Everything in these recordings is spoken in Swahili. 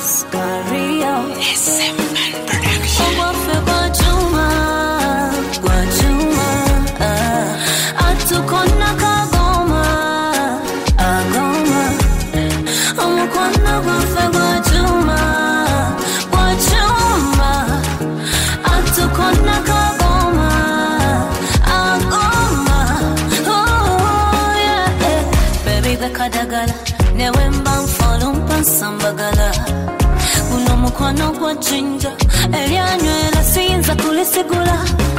Scario SM Production Gwajuma atukona kagoma agoma omukwana gwafe Gwajuma atukona kagoma agoma oh yeah baby bekadagala newe mbanfolumpa sambagala uno mukwano gwa jinja elyanywera siyinza kulisigula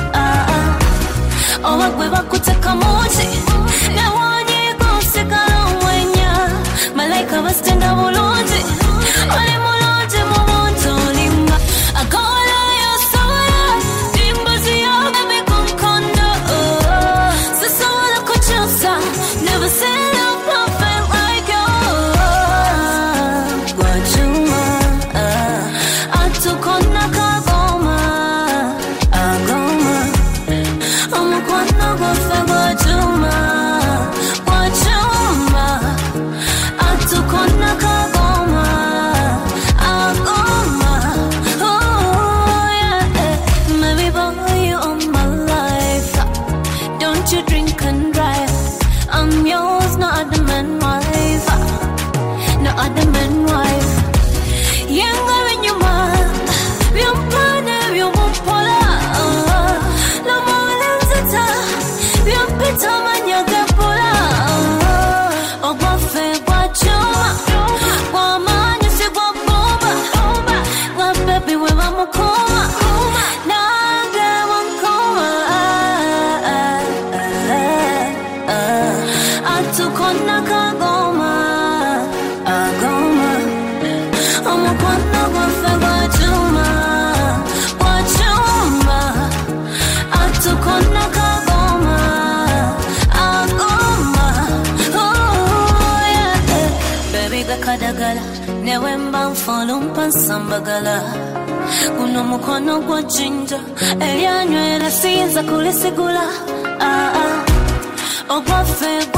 oba gwe bakuteka muti newanyiga osigala omwenya malayika basitenda bulungi oli mulungi mu buntu olimba agola yosobola dimbuzi yogabi ku nkondo sisobola kukyusa never seen a perfect like you Gwajuma atukona kagoma agoma omukwana gwafe Gwajuma atukona kagoma agoma oh yeah maybe boy you on my life don't you drink and drive I'm yours no other man wife no other man wife yenga binyuma byompane byomumpola no molenza byompita manyagepola ogwafe Gwajuma gwamanya sigwa bomba gwa baby we bamukoma nange wankoma atukona kagoma agoma omukwana gwafe Gwajuma atukona kagoma agoma oh yeah baby bekadagala newe mbanfolumpa sambagala guno mukwano gwa jinja elyanywera siyinza kulisigula ogwafe